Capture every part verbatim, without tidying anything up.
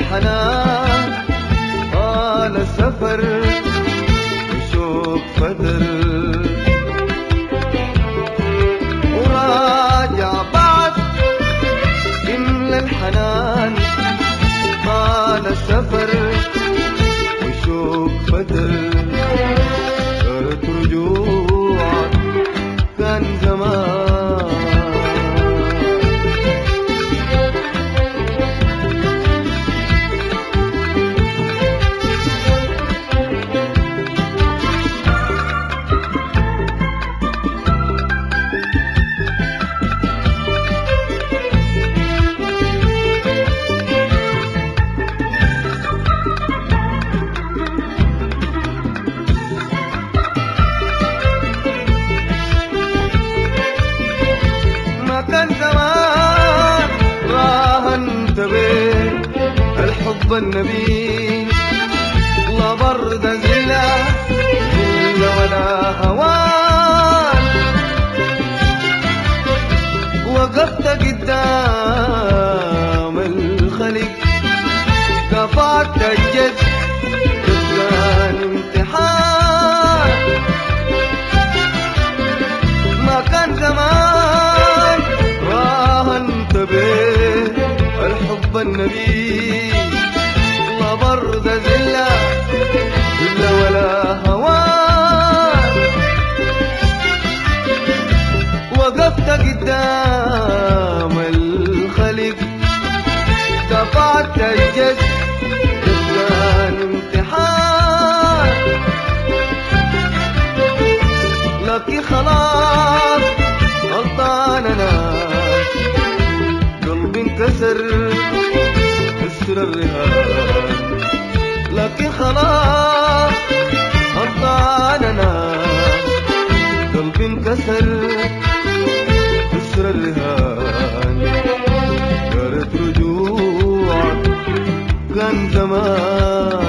الحنان طال السفر وشوق فتر وراجع بعد يملى الحنان طال السفر وشوق فتر صارت رجوعك كان زمان كان زمان راهنت بين الحب النبيل لا برد زلا زلا ولا هوان وقفت قدام الخلق كفاك الجد كان امتحان ما كان زمان راهنت به الحب النبي لا برد زلا زلا ولا هوان وقفت قدام الخلق قطعت الجد كان امتحان لكن خلاص غلطان انا قلبي انكسر كسر الرهان لكن خلاص غلطان انا قلبي انكسر كسر الرهان قرت رجوعك كان زمان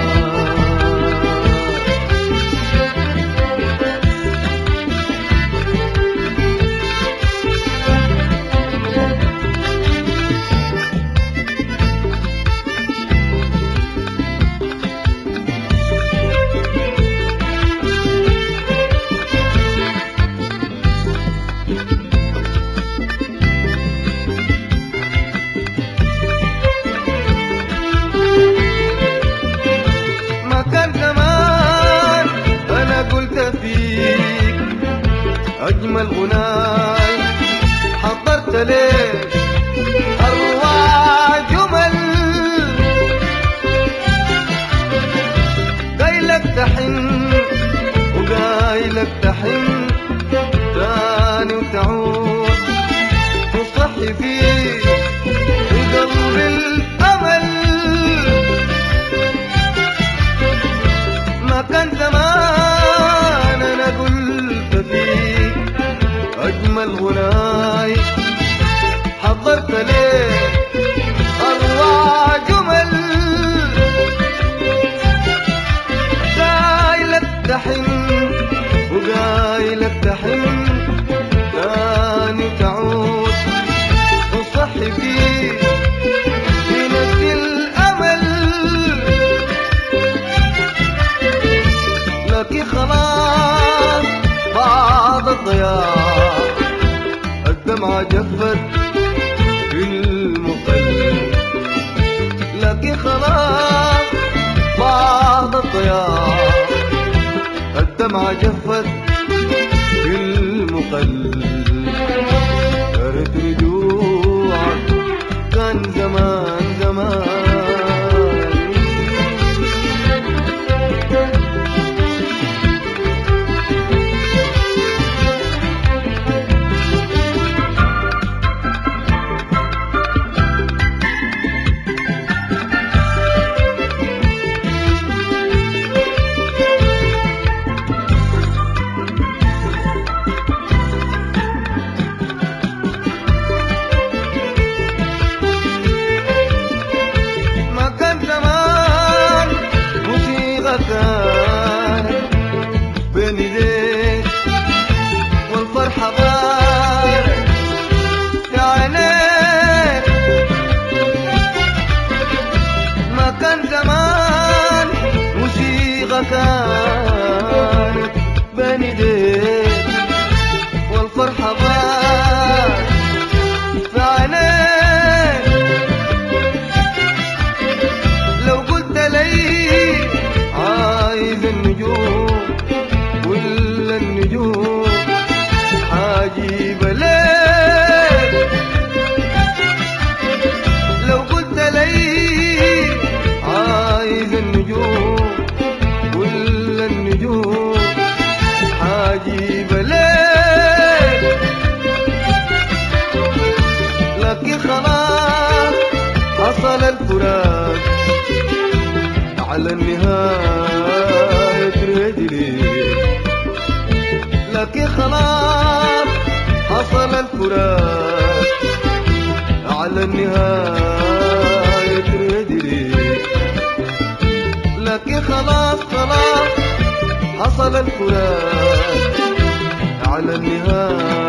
أجمل غناي حضرت ليك أروع جمل قايلك تحن وقايلك تحن تاني وتعود تصحي فيه في قلب الأمل ما كان زمان أنا قلت فيه أجمل غناي حضرت ليه أروع جمل قايلك تحن وقايلك تحن تاني تعود تصحي فيه في نفس الأمل لكن خلاص بعد الضياع الدمعة جفت في المقلب لكن خلاص بعد الضياع الدمعة جفت في المقلب قرت رجوعك كان زمان زمان الفراق على النهاية تريد ليه لكن خلاص حصل الفراق على النهاية تريد ليه لكن خلاص خلاص حصل الفراق على النهاية